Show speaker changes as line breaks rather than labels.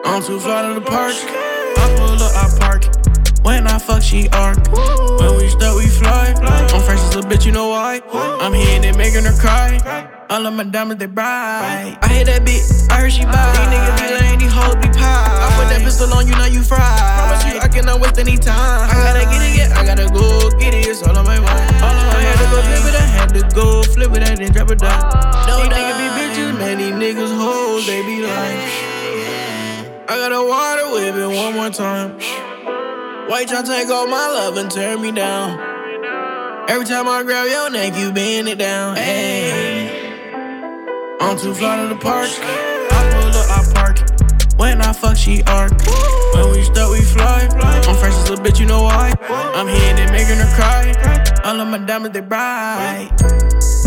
I'm too fly to the park. I pull up, I park. When I fuck, she arc. When we stuck, we fly. I'm fresh as a bitch, you know why? I'm hitting it, making her cry. All of my diamonds, they bright. I hit that bitch, I heard she buy. These niggas be lame, these hoes be pie. I put that pistol on you, now you fried. Promise you, I cannot waste any time. I gotta get it, yeah, I gotta go get it. It's all on my mind. I had to go flip it, I had to go flip it, I didn't drop it down. These niggas be bitches, man, these niggas hoes, they be lying. I gotta water whip it one more time. Why you tryna take all my love and turn me down? Every time I grab your neck, you bend it down. Ayy, I'm too fly to the park. I pull up, I park. When I fuck, she arc. When we stuck, we fly. I'm fresh as a bitch, you know why? I'm hitting it, making her cry. All of my diamonds, they bright.